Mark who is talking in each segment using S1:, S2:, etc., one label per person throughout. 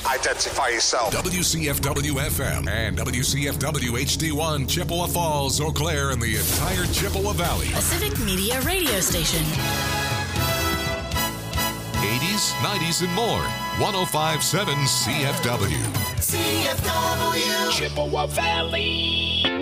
S1: Identify yourself.
S2: WCFW-FM and WCFW-HD1, Chippewa Falls, Eau Claire, and the entire Chippewa Valley.
S3: A civic media radio station.
S2: 80s, 90s, and more. 105.7 CFW.
S4: CFW. Chippewa Valley.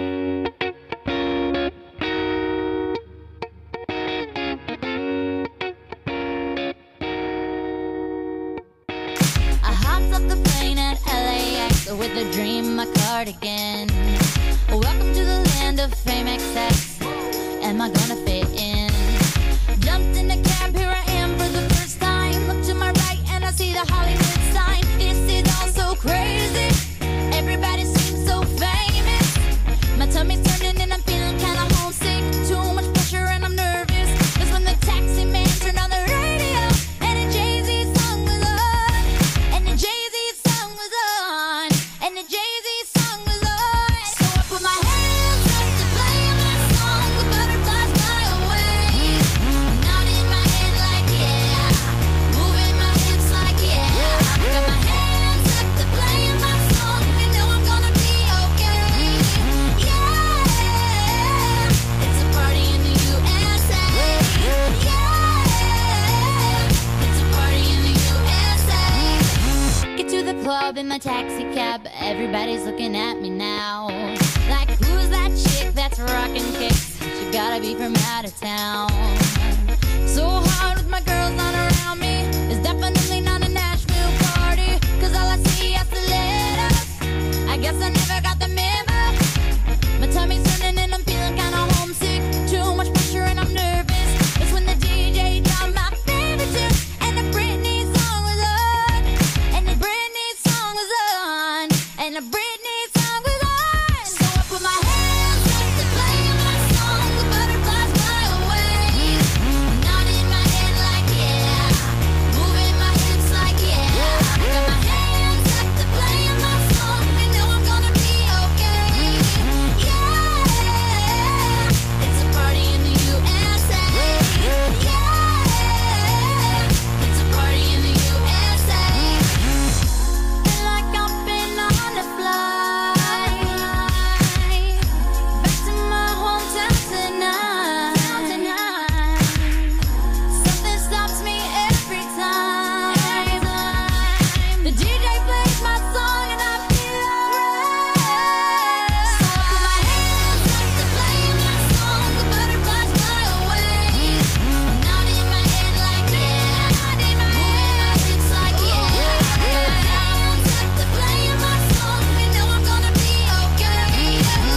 S5: With a dream, my cardigan. Welcome to the land of fame excess. Am I gonna fit in? Jumped in a cab, here I am for the first time. Look to my right and I see the Hollywood sign. This is all so crazy. Everybody seems so famous. My tummy's turning and I'm feeling kinda homesick. Too much pressure and I'm nervous. That's when the taxi man turned on the radio and a Jay-Z song was on. And a Jay-Z song was on. And the Jay-Z song was on. So I put my hands up to play my song. The butterflies fly away. Nodding my head like yeah. Moving my hips like yeah. Got my hands up to play my song. You know I'm gonna be okay. Yeah. It's a party in the USA. Yeah. It's a party in the USA. Get to the club in my taxi cab. Everybody's looking at me now. Like, who's that chick that's rocking kicks? She gotta be from out of town. So hard with my girls not around me. It's definitely not a Nashville party. Cause all I see is the letters. I guess I never got the memo. My tummy's turning and I'm feeling kinda homesick. Too much pressure and I'm nervous. It's when the DJ dropped my favorite tune. And the Britney song was on. And the Britney song was on. And the Britney song was on. So I put my hands up to play my song. The butterflies fly away. Nodding my head like yeah. Moving my hips like yeah. Got my hands up to play my song. You know I'm gonna be okay. Yeah. It's a party in the USA. Yeah. It's a party in the USA. Feel like I've been on a flight back to my hometown tonight. Something stops me every time. The DJ plays my song and I feel alright. So I put my hands up to play my song. The butterflies fly away. Nodding my head like yeah. Moving my hips like yeah. Got my hands up to play my song. You know I'm gonna be okay.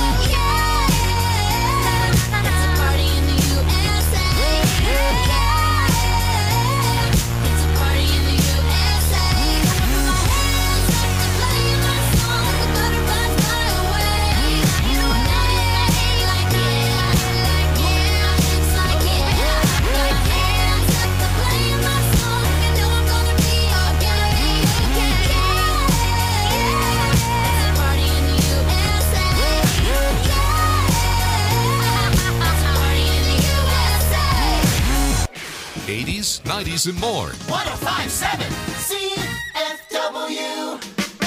S5: Yeah. It's a party in the USA. Yeah. It's a party in the USA. I put my hands up to play my song. The butterflies fly away. Nodding my head like yeah. Moving my hips like yeah. Got my hands up to play my song. You know I'm gonna be okay. Yeah. It's a party in the USA. Yeah. It's a party in the USA.
S2: 80s, 90s, and more.
S4: 105.7 CFW.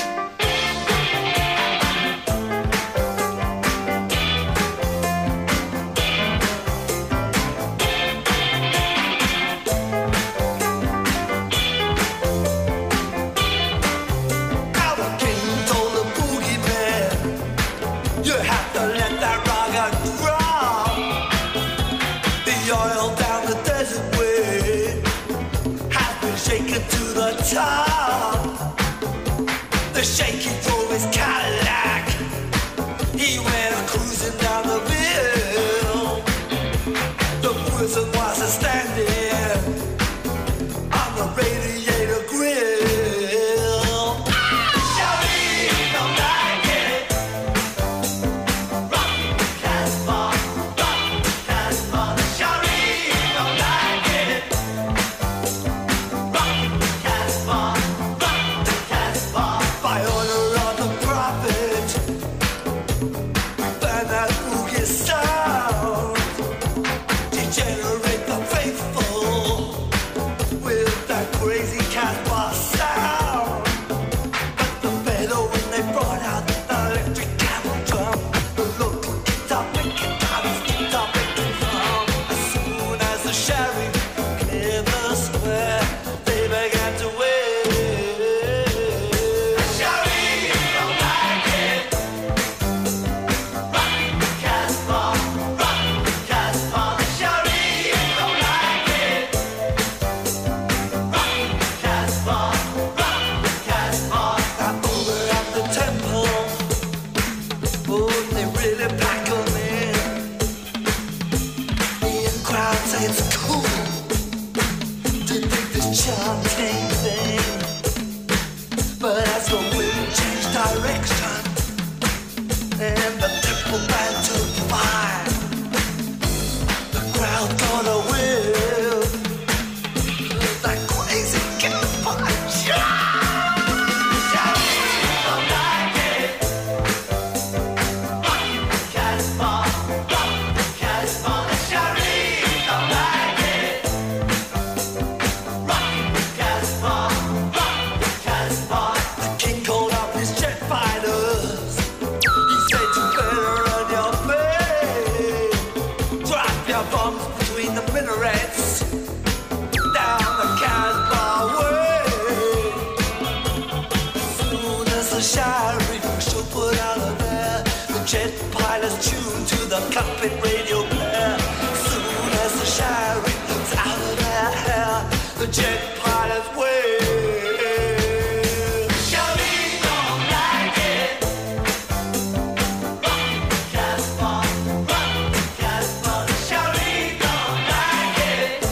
S6: Our king told the boogeyman, you have to let that rocket drop. The oil down the desert way has been shaken to the top. The shaky drove his Cadillac. He went cruising down the hill. The prison was standing on the radiator grill. Shawty don't like it. Rock the Casbah, rock the Casbah. Shawty don't like it. Rock the Casbah, rock the Casbah. Viola necessary. So put out of there. The jet pilot's tuned to the cockpit radio player. Soon as the Shireen's out of their hair, the jet pilot's way. Shireen don't like it. Run, California, run, California. Shireen don't like it.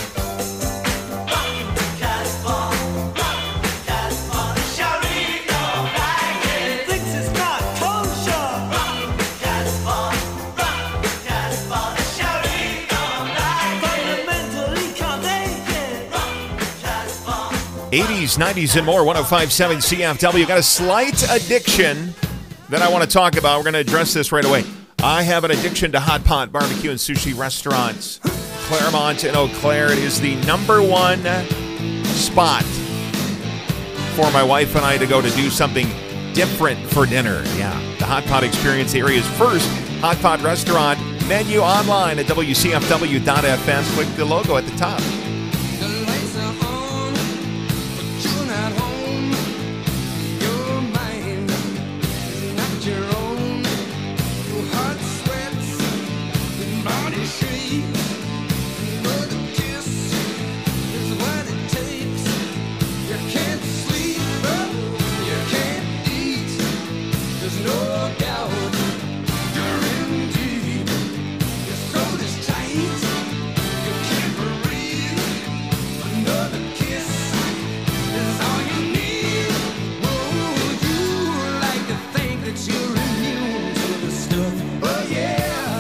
S6: Run, California, run, California. Shireen don't like it. Thinks it's not kosher. Run, California, run, California. Shireen don't like it. Fundamentally can't take it. Run, California.
S1: 80s, 90s, and more. 105.7 CFW. Got a slight addiction that I want to talk about. We're going to address this right away. I have an addiction to hot pot barbecue and sushi restaurants. Claremont and Eau Claire. It is the number one spot for my wife and I to go to do something different for dinner. Yeah, the Hot Pot Experience, the area's first hot pot restaurant. Menu online at WCFW.FM. Click the logo at the top.
S7: The lights are on, but you're not home. Your mind is not your own. Your heart sweats, your body shakes. Another kiss is what it takes. You can't sleep, you can't eat. There's no doubt you're in deep. Your throat is tight, you can't breathe. Another kiss is all you need. Oh, you like to think that you're immune to the stuff. Oh yeah.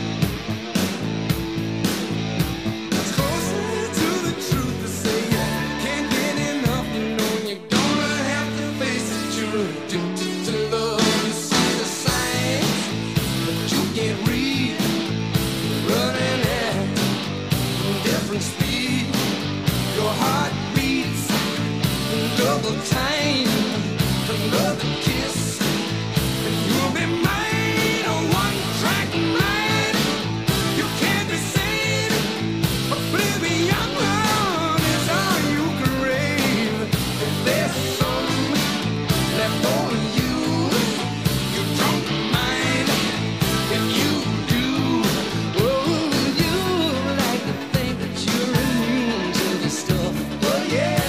S7: It's closer to the truth to say you can't get enough. You know you're gonna have to face it. You're addicted to love. You see the signs, but you can't read. You're running at different speed. Your heart beats in double time. Another kiss, and you'll be mine. A one-track mind. You can't be sane. Oblivion is all you crave. If there's some left for you, you don't mind. If you do, oh, you like to think that you're immune to the stuff. Oh yeah.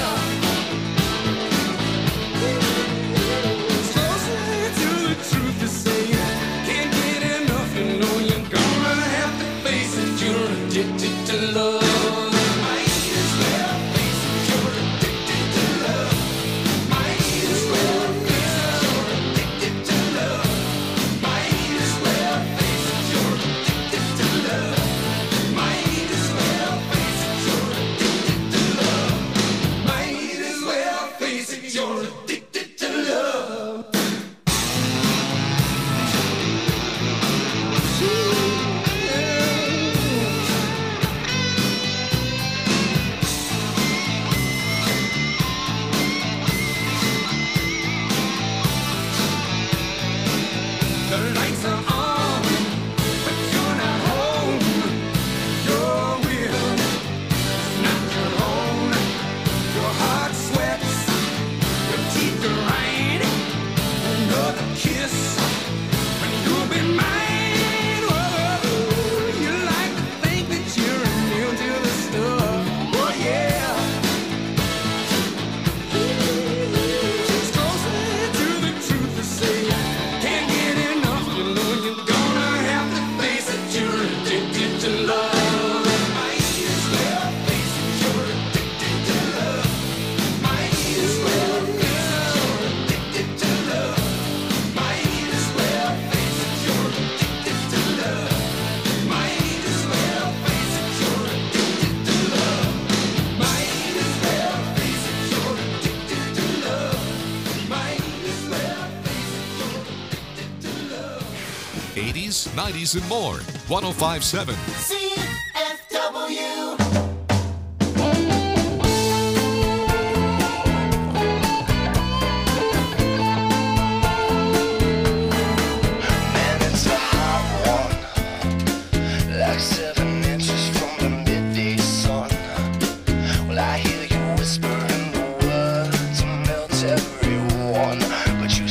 S7: It's closer to the truth to say you can't get enough. You know you're gonna have to face it. You're addicted to love. Might as well face it. You're addicted to love. Might as well face it. You're addicted to love. Might as well face it. You're addicted to love. Might as well face it. You're addicted to love. Might as well face it. You're addicted to love. The lights are on, but you're not home. Your will is not your own. Your heart sweats, your teeth grind. Another kiss, and you'll be mine. Whoa, you like to think that you're immune to the stuff. Oh yeah. It's closer to the truth to say you can't get enough. You know you're gonna have to face it. You're addicted to love. Might as well face it. You're addicted to love. Might as well face it. You're addicted to love. Might as well face it. You're addicted to love. Might as well face it. You're addicted to love. Might as well face it. You're addicted to love. Might as well face it. You're addicted to love.
S2: 80s, 90s, and more. 105.7.
S4: CFW.
S6: Man, it's a hot one, like 7 inches from the midday sun. Well, I hear you whispering the words to melt everyone, but you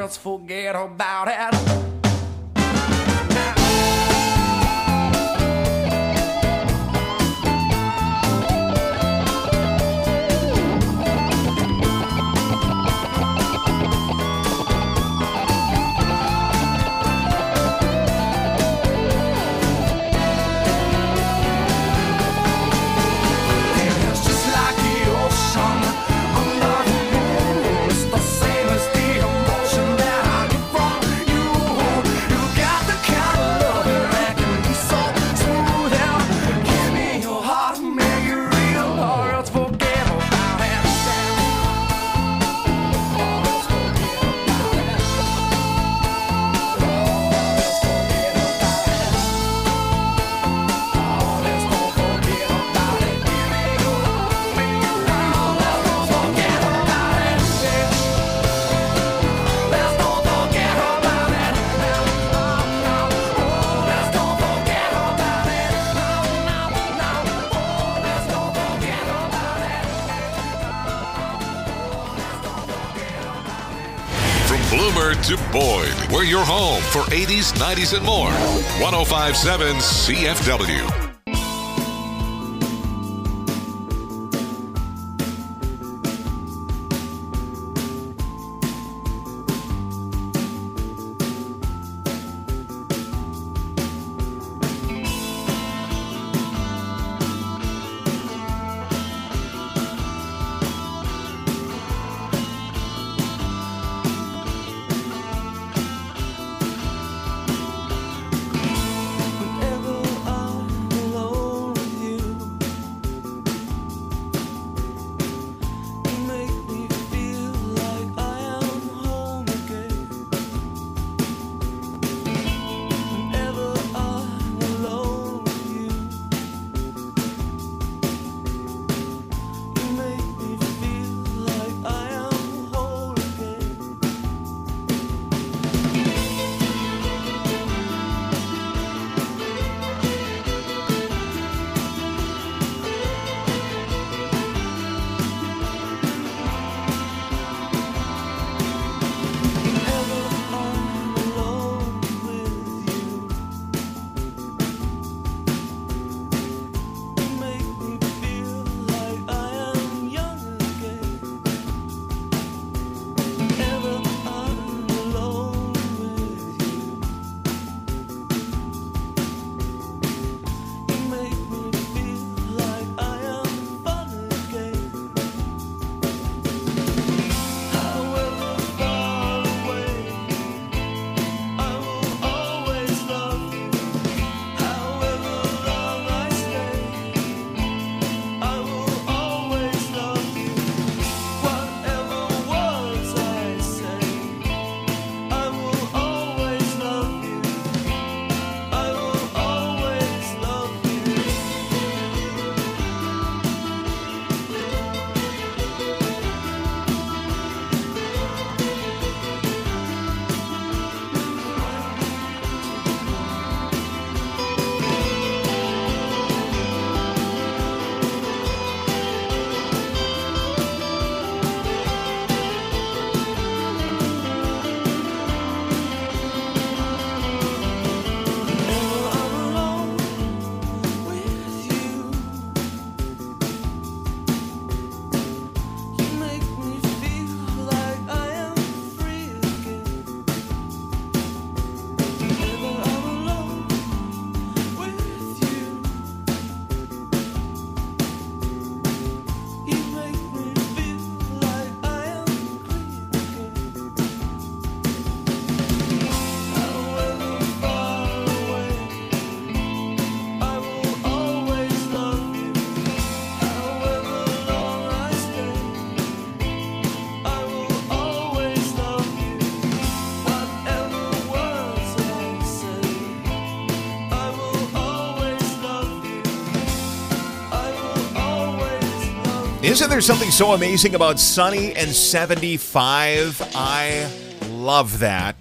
S7: let's forget about it.
S2: Bloomer to Boyd, we're your home for 80s, 90s, and more. 105.7 CFW.
S1: Isn't there something so amazing about sunny and 75? I love that.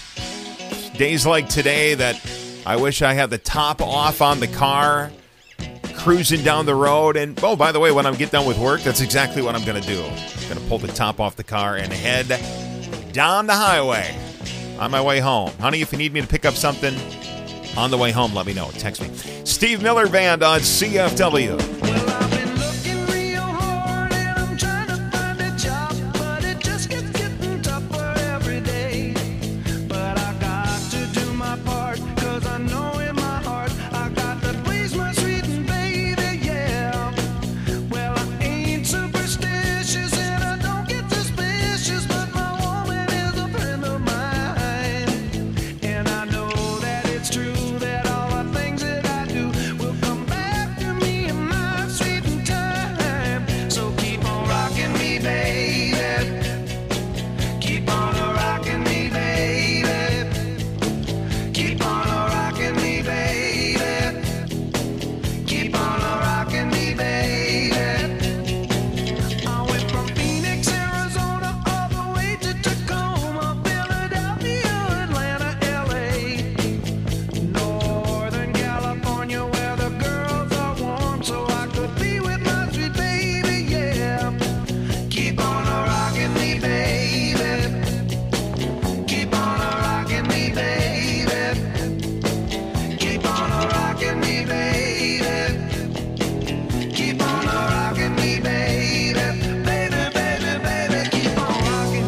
S1: Days like today that I wish I had the top off on the car, cruising down the road. And, oh, by the way, when I get done with work, that's exactly what I'm going to do. I'm going to pull the top off the car and head down the highway. on my way home. Honey, if you need me to pick up something on the way home, let me know. Text me. Steve Miller Band on CFW.
S7: Well, I've been looking real hard and I'm trying to find a job, but it just keeps getting tougher every day. But I got to do my part, 'cause I know in my heart I got to please my sweet baby, yeah. Well, I ain't superstitious and I don't get suspicious, but my woman is a friend of mine. And I know that it's true that all the things that I do will come back to me in my sweet time. So keep on rocking me, baby. Keep on rocking me, baby. Keep on rocking me, baby. Keep on rocking me, baby. I went from Phoenix, Arizona, all the way to Tacoma, Philadelphia, Atlanta, LA. Northern California, where the girls are warm, so I could be with my sweet baby, yeah. Keep on rocking me, baby. Keep on rocking me, baby. Keep on rocking me, baby. Keep on rocking me, baby. Baby, baby, baby, keep on rocking.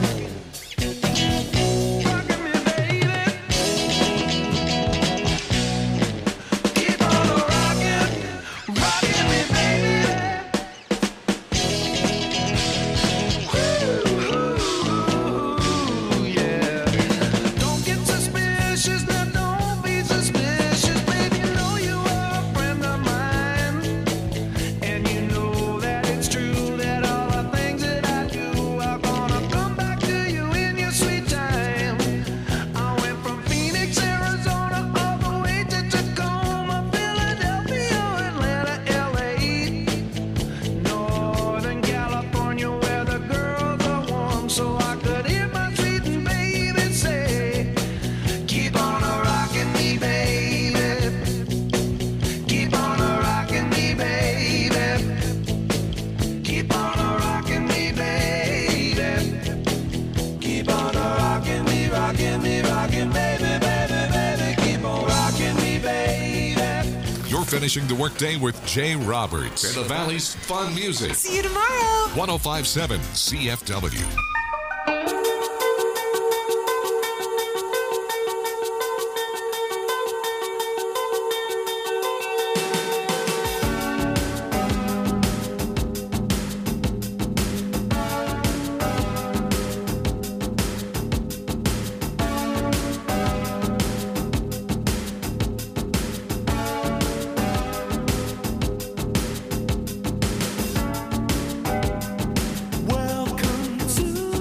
S7: Rocking me, baby. Keep on rocking. Rocking me, baby. Woo, yeah. Don't get suspicious, now don't be suspicious, baby. You know you are a friend of mine, and you know that it's true that all the things that I do are gonna come back to you in your sweet time. I went from Phoenix, Arizona, all the way to Tacoma, Philadelphia, Atlanta, LA. Northern California, where the girls are warm, so I could hear my sweet baby say, keep on rocking me, baby. Keep on rocking me, baby. Keep on rocking me, baby. Keep on rocking me, rocking, baby, baby, baby. Keep on rocking me, baby.
S2: You're finishing the workday with Jay Roberts and the Valley's fun music.
S8: See you tomorrow.
S2: 1057 CFW.
S7: Welcome to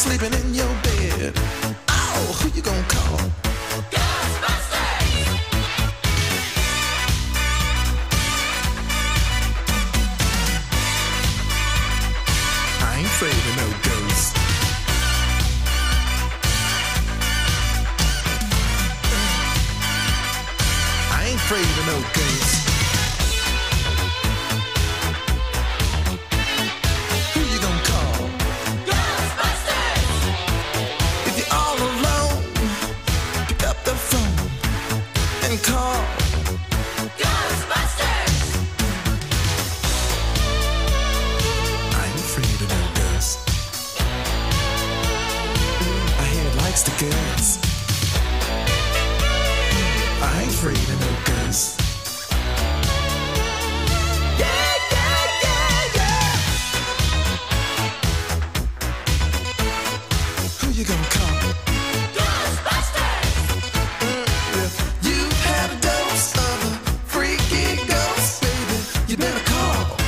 S7: sleeping in your bed. Oh, who you gonna call? I ain't afraid of no ghosts. I ain't afraid of no ghosts. Who you gonna call? If you're all alone, pick up the phone and call. I ain't afraid of no ghosts. I hear it likes the girls. I ain't afraid of no ghosts. Yeah, yeah, yeah, yeah. Who you gonna call? You've had a dose of a freaky ghost, baby. You better call.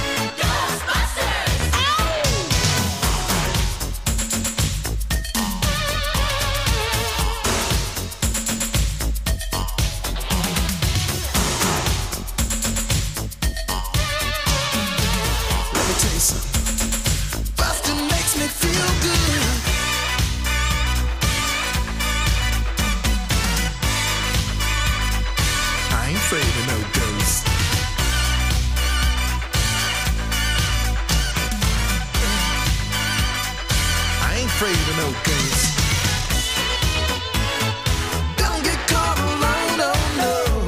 S7: Let me tell you something. Bustin' makes me feel good. I ain't afraid of no ghosts. I ain't afraid of no ghosts. Don't get caught alone, oh no.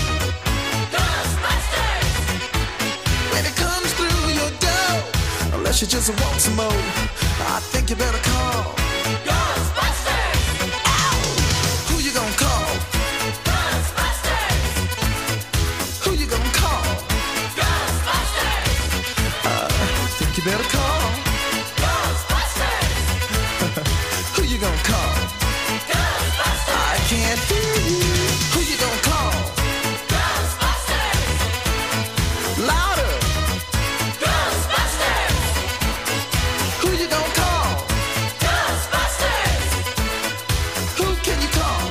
S7: When it comes through your door, unless you just want some more, I think you better call. Who you gonna call? Who you gonna call? I think you better call. Who you gonna call? I can't hear you. Who you gonna call? Louder. Who you gonna call? Who can you call?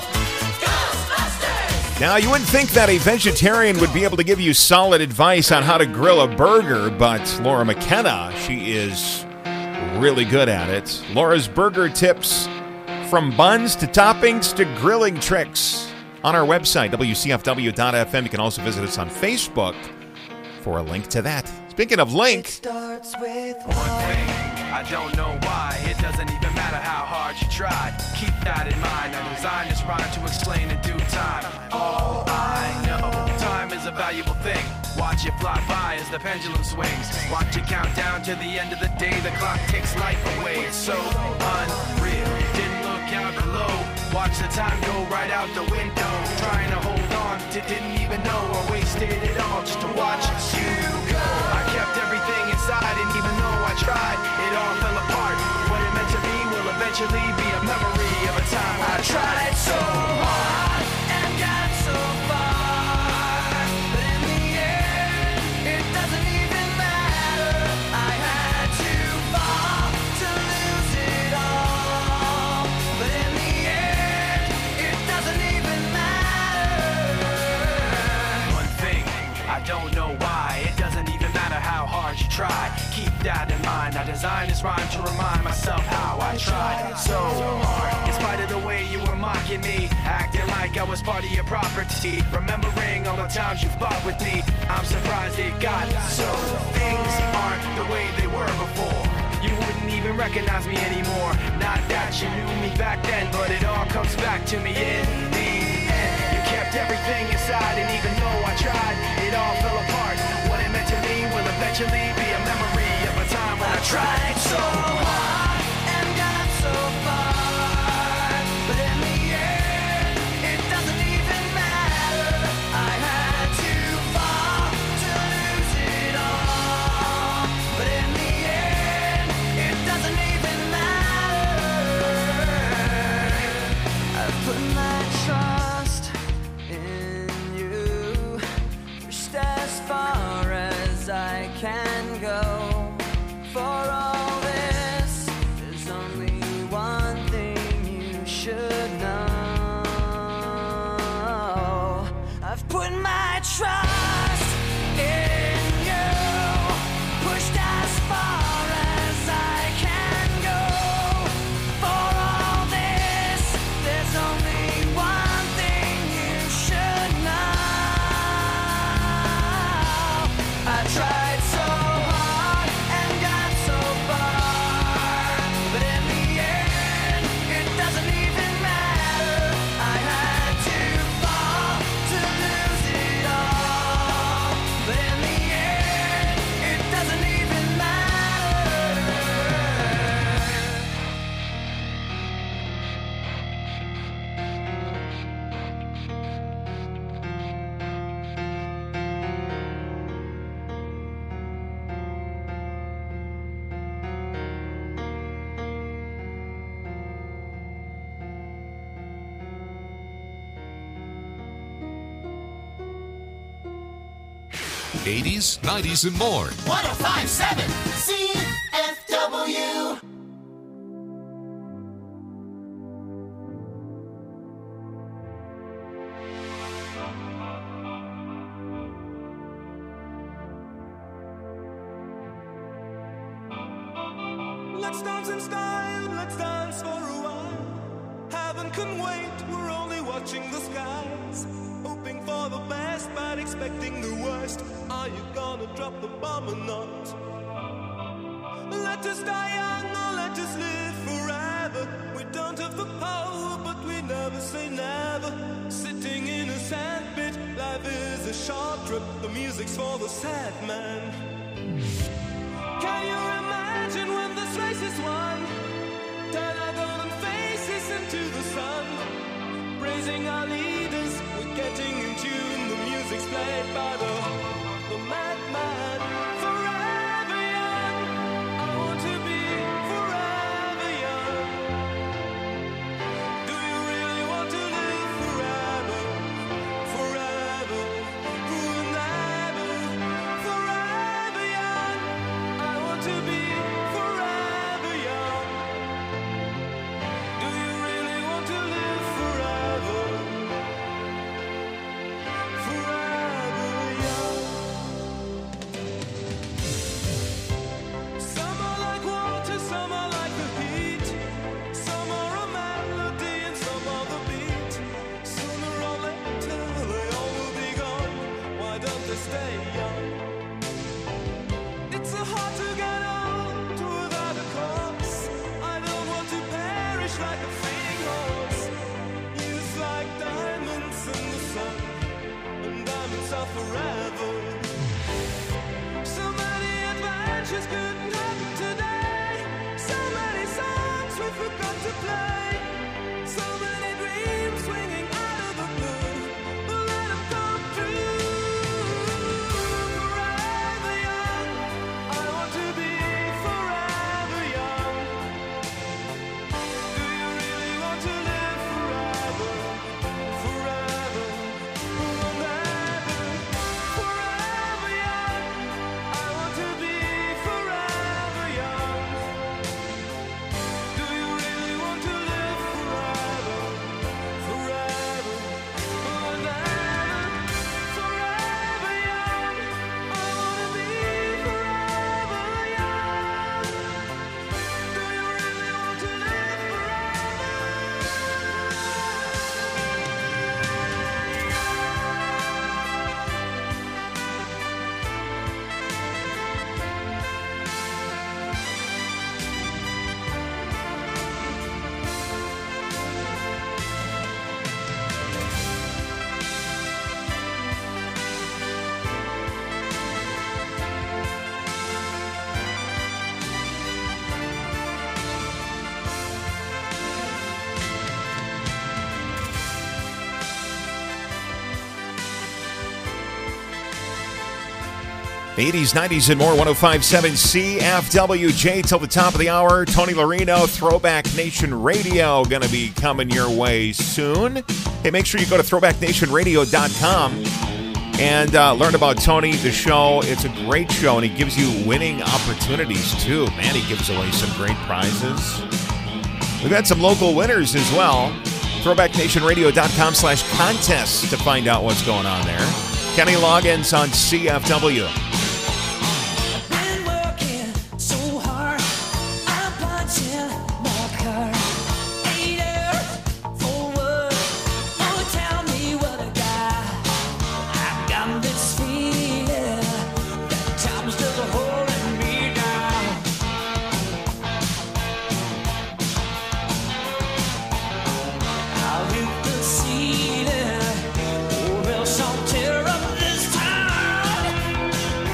S1: Now, you wouldn't think that a vegetarian would be able to give you solid advice on how to grill a burger, but Laura McKenna, she is really good at it. Laura's burger tips, from buns to toppings to grilling tricks, on our website, WCFW.FM. You can also visit us on Facebook for a link to that. Speaking of link,
S6: Starts with one thing. I don't know why. It doesn't even matter how hard you try. Keep that in mind. I designed this rhyme to explain in due time. All I know, time is a valuable thing. Watch it fly by as the pendulum swings. Watch it count down to the end of the day. The clock takes life away. It's so unreal. Didn't look out below. Watch the time go right out the window. Trying to hold on to didn't even know or wasted it all just to watch you go. I kept everything inside, and even though I tried, it all fell apart. What it meant to be will eventually be a memory of a time I tried so hard and got so far. But in the end, it doesn't even matter. I had to fall to lose it all. But in the end, it doesn't even matter. One thing, I don't know why. It doesn't even matter how hard you try. Keep that in mind. I designed this rhyme to remind myself how I tried so hard. In spite of the way you were mocking me, acting like I was part of your property. Remembering all the times you fought with me, I'm surprised it got so. Things aren't the way they were before. You wouldn't even recognize me anymore. Not that you knew me back then, but it all comes back to me in the end. You kept everything inside, and even though I tried, it all fell apart. What it meant to me will eventually be a memory of a time when I tried so hard and got so far. But in the end, it doesn't even matter. I had to fall to lose it all. But in the end, it doesn't even matter. I've put my trust in
S2: 80s, 90s, and more.
S4: 1057 CFW.
S7: Let's dance in style, let's dance for a while. Heaven can wait, we're only watching the skies. Hoping for the best, but expecting the worst. Are you gonna drop the bomb or not? Let us die young or let us live forever. We don't have the power, but we never say never. Sitting in a sandpit, life is a short trip. The music's for the sad man. Can you imagine when this race is won? Turn our golden faces into the sun. Praising our leaders, we're getting in tune. The music's played by the madman. Forever young, I want to be forever young. Do you really want to live forever? Forever, forever, forever young. I want to be forever young. Do you really want to live forever? Forever young. Some are like water, some are like the heat. Some are a melody and some are the beat. Sooner or later they all will be gone. Why don't they stay young? It's so hard to get old without a cause. I don't want to perish like a fleeting horse. Youth like diamonds in the sun, and diamonds are forever. So many adventures couldn't happen today. So many songs we forgot to play. So many dreams swinging out of the blue. But let them come true. Forever young, I want to be forever young. Do you really want to live forever? Forever, forever, forever young. I want to be forever young. Do you really want to live forever? Forever, forever, forever young. I want to be forever young. Do you really want to live
S1: The 80s, 90s, and more. 1057 CFWJ till the top of the hour. Tony Larino, Throwback Nation Radio, going to be coming your way soon. Hey, make sure you go to throwbacknationradio.com and learn about Tony, the show. It's a great show, and he gives you winning opportunities, too. Man, he gives away some great prizes. We've had some local winners as well. throwbacknationradio.com/contest to find out what's going on there. Kenny Loggins on CFW.
S6: Been working so hard, I'm punching my card. 8 hours for what? Oh, tell me what I got. I've got this feeling that time's still holding me down. I'll hit the ceiling, or else I'll tear up this town.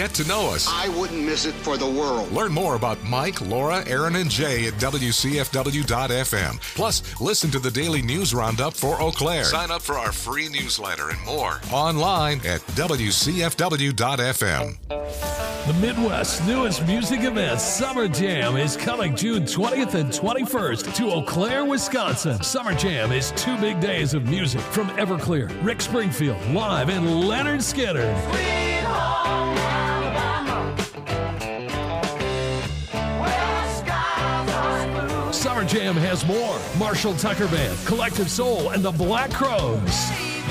S2: get to know us.
S8: I wouldn't miss it for the world.
S2: Learn more about Mike, Laura, Aaron, and Jay at WCFW.FM. Plus, listen to the daily news roundup for Eau Claire. Sign up for our free newsletter and more online at WCFW.FM.
S9: The Midwest's newest music event, Summer Jam, is coming June 20th and 21st to Eau Claire, Wisconsin. Summer Jam is 2 big days of music from Everclear, Rick Springfield, live, and Leonard Skinner.
S6: Sweet home Alabama, where the skies are blue.
S9: Summer Jam has more. Marshall Tucker Band, Collective Soul, and the Black Crows.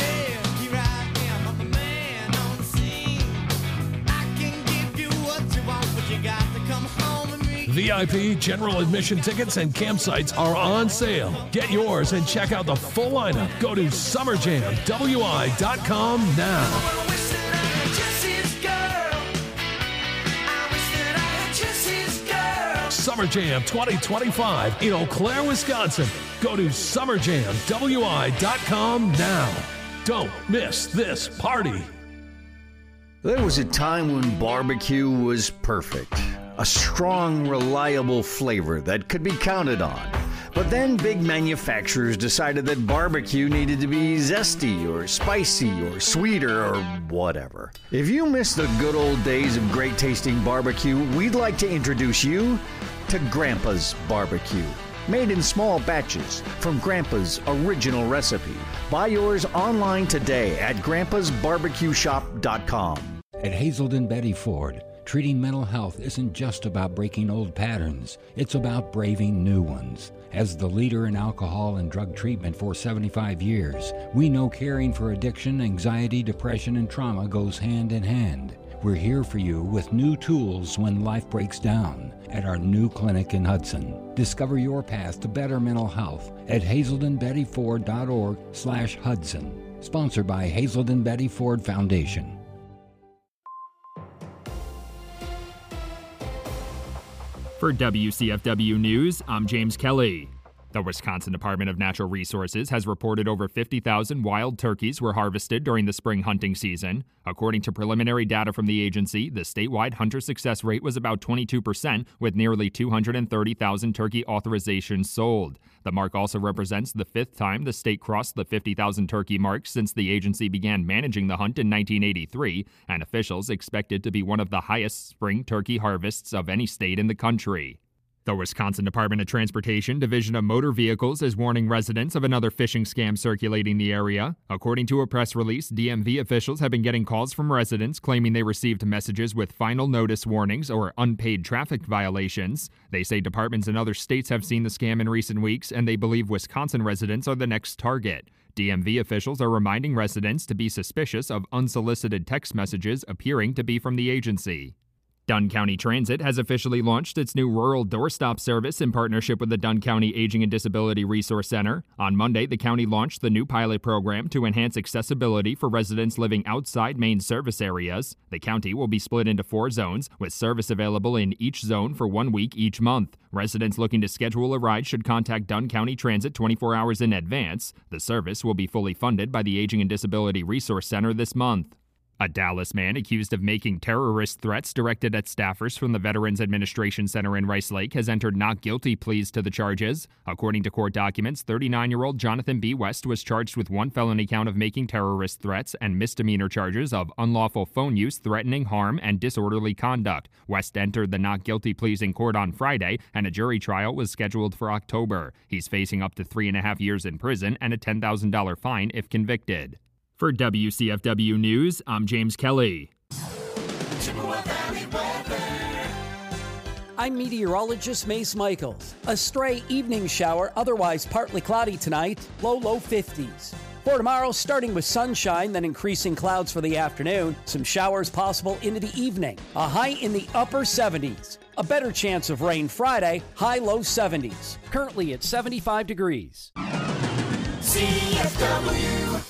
S9: VIP, general admission tickets, and campsites are on sale. Get yours and check out the full lineup. Go to summerjamwi.com now. Summer Jam 2025 in Eau Claire, Wisconsin. Go to summerjamwi.com now. Don't miss this party.
S10: There was a time when barbecue was perfect. A strong, reliable flavor that could be counted on. But then big manufacturers decided that barbecue needed to be zesty or spicy or sweeter or whatever. If you miss the good old days of great tasting barbecue, we'd like to introduce you to Grandpa's Barbecue. Made in small batches from Grandpa's original recipe. Buy yours online today at grandpasbarbecueshop.com.
S11: At Hazelden Betty Ford, treating mental health isn't just about breaking old patterns. It's about braving new ones. As the leader in alcohol and drug treatment for 75 years, we know caring for addiction, anxiety, depression, and trauma goes hand in hand. We're here for you with new tools when life breaks down at our new clinic in Hudson. Discover your path to better mental health at hazeldenbettyford.org/Hudson. Sponsored by Hazelden Betty Ford Foundation.
S12: For WCFW News, I'm James Kelly. The Wisconsin Department of Natural Resources has reported over 50,000 wild turkeys were harvested during the spring hunting season. According to preliminary data from the agency, the statewide hunter success rate was about 22%, with nearly 230,000 turkey authorizations sold. The mark also represents the 5th time the state crossed the 50,000 turkey mark since the agency began managing the hunt in 1983, and officials expect it to be one of the highest spring turkey harvests of any state in the country. The Wisconsin Department of Transportation Division of Motor Vehicles is warning residents of another phishing scam circulating the area. According to a press release, DMV officials have been getting calls from residents claiming they received messages with final notice warnings or unpaid traffic violations. They say departments in other states have seen the scam in recent weeks, and they believe Wisconsin residents are the next target. DMV officials are reminding residents to be suspicious of unsolicited text messages appearing to be from the agency. Dunn County Transit has officially launched its new rural doorstop service in partnership with the Dunn County Aging and Disability Resource Center. On Monday, the county launched the new pilot program to enhance accessibility for residents living outside main service areas. The county will be split into 4 zones, with service available in each zone for 1 week each month. Residents looking to schedule a ride should contact Dunn County Transit 24 hours in advance. The service will be fully funded by the Aging and Disability Resource Center this month. A Dallas man accused of making terrorist threats directed at staffers from the Veterans Administration Center in Rice Lake has entered not guilty pleas to the charges. According to court documents, 39-year-old Jonathan B. West was charged with 1 felony count of making terrorist threats and misdemeanor charges of unlawful phone use, threatening harm, and disorderly conduct. West entered the not guilty pleas in court on Friday, and a jury trial was scheduled for October. He's facing up to 3.5 years in prison and a $10,000 fine if convicted. For WCFW News, I'm James Kelly.
S13: I'm meteorologist Mace Michaels. A stray evening shower, otherwise partly cloudy tonight, low 50s. For tomorrow, starting with sunshine, then increasing clouds for the afternoon, some showers possible into the evening. A high in the upper 70s. A better chance of rain Friday, high low 70s. Currently at 75 degrees.
S6: CFW.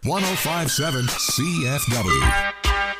S2: 105.7 CFW.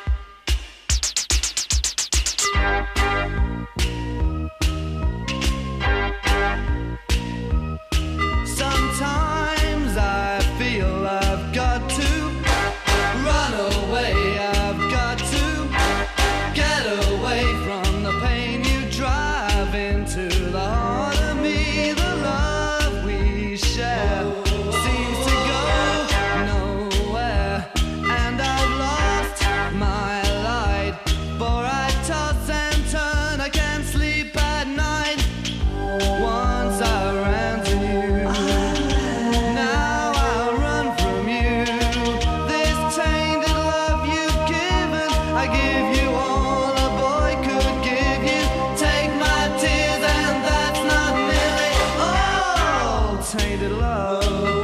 S6: Sometimes I feel I've got to run away. I've got to get away from the pain you drive into the heart of me. The love we share seems to go nowhere, and I've lost my light. For I toss and turn, I can't sleep at night. Once I ran to you, now I run from you. This tainted love you've given, I give you all a boy could give you. Take my tears and that's not nearly all. Tainted love,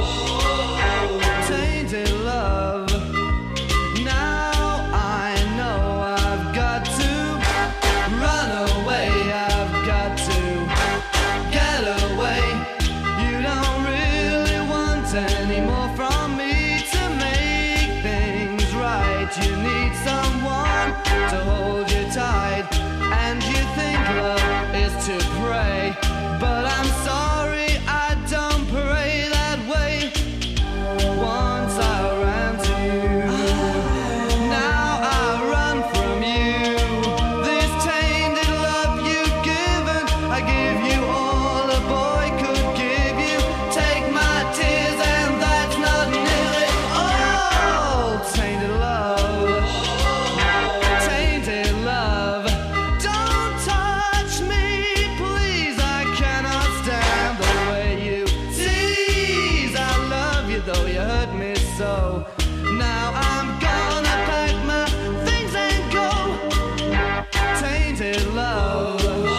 S6: tainted love. Now I know I've got to run away. I've got to get away. You don't really want any more from me to make things right. You need someone to hold you tight, and you think love is to pray, but I'm sorry, I don't pray that way. Once I ran to you, now I run from you. This tainted love you've given, I give you all a boy could give you. Take my tears and that's not nearly all. Tainted love, tainted love. Don't touch me, please. I cannot stand the way you tease. I love you though you hurt me so. Now I'm gonna pack my things and go. Tainted love,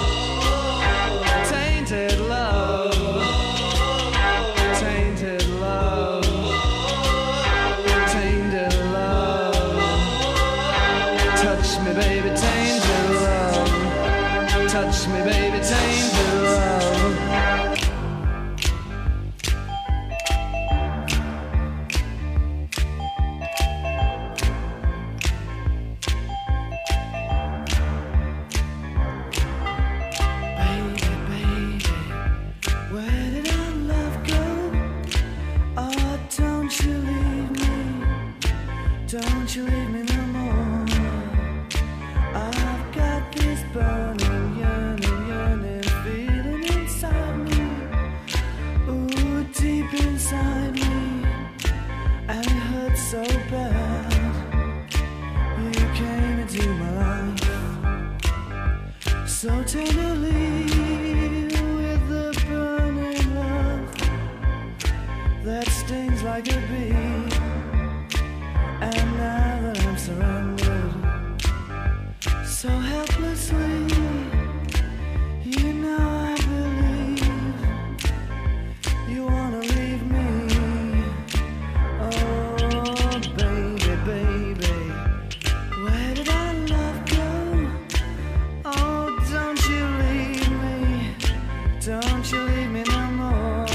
S6: tainted love, tainted love, tainted love. Touch me, baby, tainted love. Touch me, baby, tainted love. Baby, baby, where did our love go? Oh, don't you leave me. Don't you leave me no more. I've got this burning, yearning feeling inside me. Ooh, deep inside me. And it hurts so bad. You came into my life so tenderly, with the burning love that stings like a bee. And now that I'm surrounded so helplessly, you know I believe you wanna leave me. Oh, baby, baby, where did our love go? Oh, don't you leave me. Don't you leave me no more.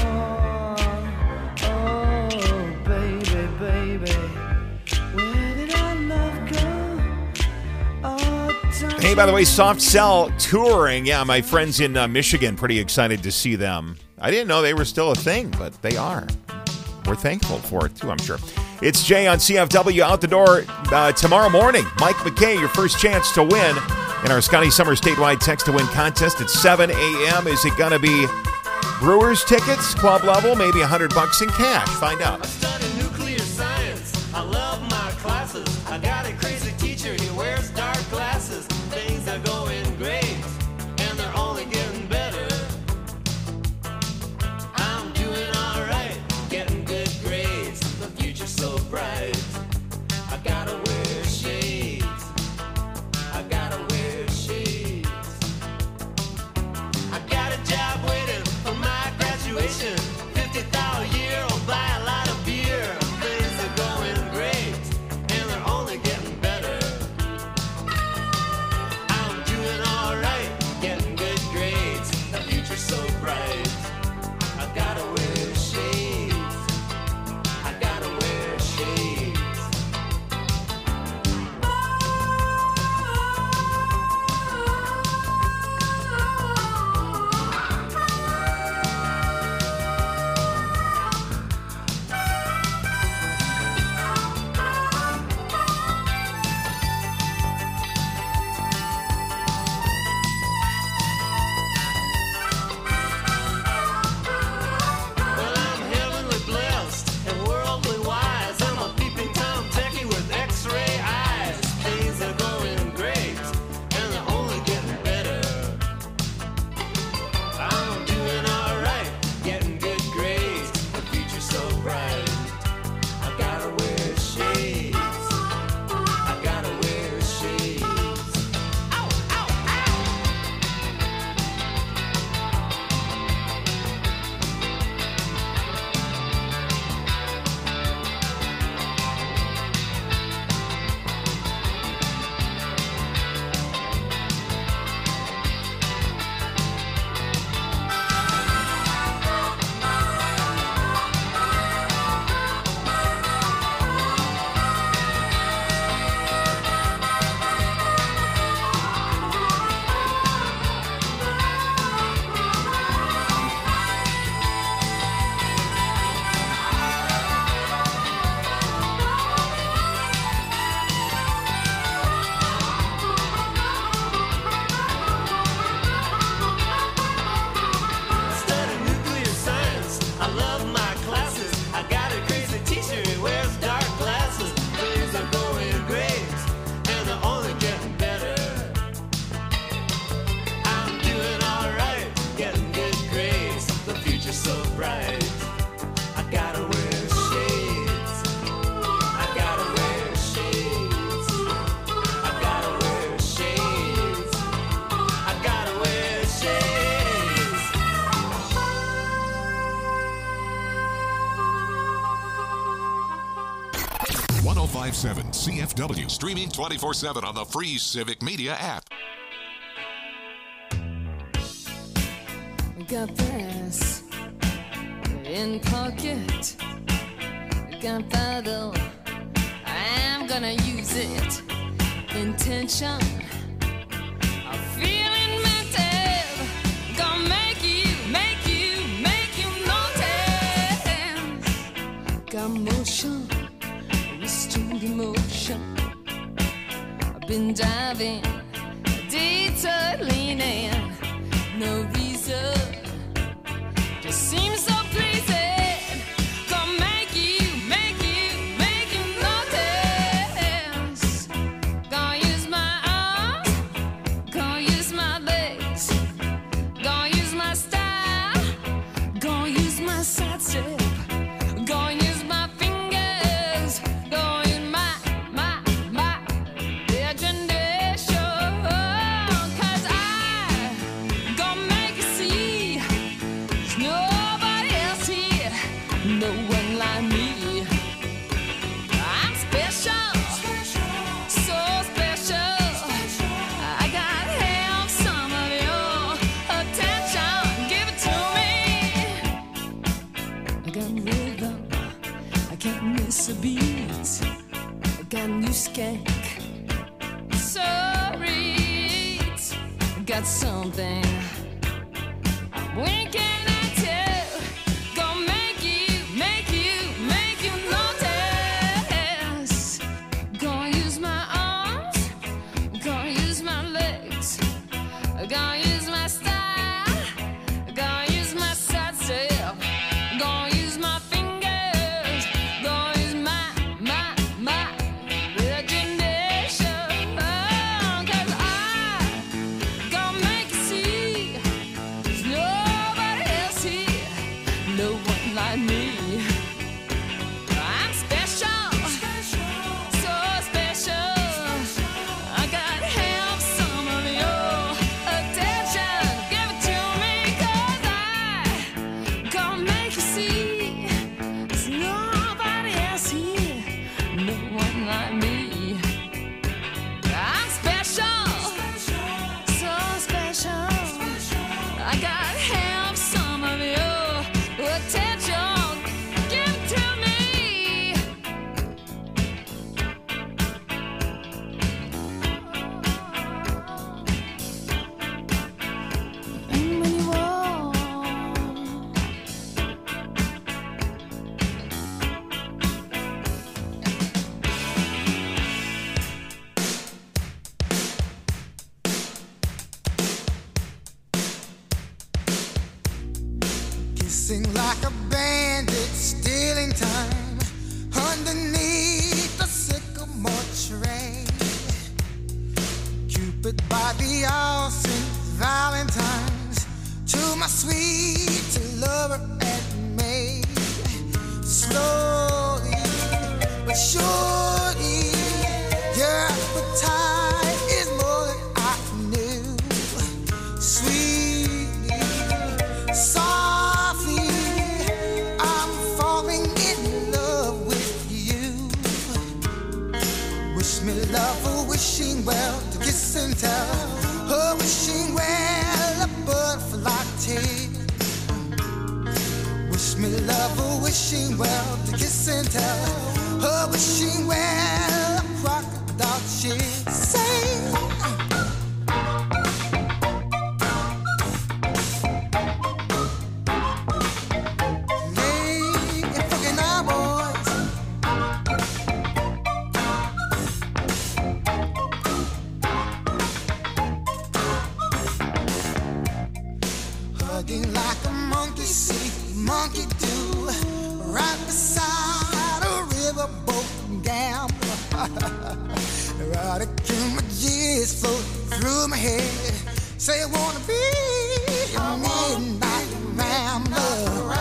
S6: Oh, baby, baby, where did our love go? Oh, don't
S1: Hey, by the way, Soft Cell touring. Yeah, my friends in Michigan, pretty excited to see them. I didn't know they were still a thing, but they are. We're thankful for it, too, I'm sure. It's Jay on CFW out the door tomorrow morning. Mike McKay, your first chance to win in our Scotty Summer Statewide Text to Win contest at 7 a.m. Is it going to be Brewers tickets, club level, maybe $100 in cash? Find out.
S6: studying nuclear science. I love my classes. I got a crazy teacher. He wears dark glasses. Things are going great, and they're only getting better. I'm doing all right, getting good grades. The future's so bright. I gotta wear shades. I gotta wear shades. I got a job waiting for my graduation. 50,000 a year, I'll buy a lot of beer. Things are going great, and they're only getting better. so bright. I gotta wear shades. I gotta wear shades. I gotta wear shades. I gotta wear shades.
S2: 1057 CFW, streaming 24/7 on the free Civic Media app.
S14: Got this in pocket. Gunpowder, I'm gonna use it. Intention, I'm feeling mental. Gonna make you notice. Got motion, restrained emotion. I've been diving, detour leaning. No reason, just seems so pleasing. Gonna make you notice. Gonna use my arms, gonna use my legs, gonna use my style, gonna use my side step, gonna use my fingers, gonna use my imagination. 'Cause I gonna make you see there's nobody else here, no one like me. I'm special, so special. I gotta have some of your attention. Give it to me. I got rhythm, I can't miss a beat. I got new skank, so reach. I got something I'm winking at you. Gonna make you notice. Gonna use my arms, gonna use my legs, gonna use my style, gonna use my side step, gonna use my fingers, gonna use my imagination. 'Cause I gonna make you see there's nobody else here, no one like me. I'm special, so special. I gotta have some of your attention. Give it to me, 'cause I gonna make you see there's nobody else here, no one like me. I'm special, so special. I gotta have some of your attention. Give it to me. And when you walk,
S15: Kissing like a bandit, stealing time underneath the sycamore tree. Cupid by the Austin Valentines, to my sweet lover and maid. Slowly but surely, your appetite is more than I knew. Sweetly, softly, I'm falling in love with you. Wish me love, a wishing well, to kiss and tell. A wishing well, a butterfly tale. Wish me love, a wishing well, to kiss and tell. A wishing well, a crocodile chick. Say, hugging like a monkey see, monkey do, right beside a riverboat gambler. Erotic images float through my head. Say I wanna be a midnight rambler.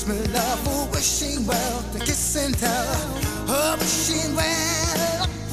S15: me love, oh, wishing well to kiss and tell. Oh, wishing well.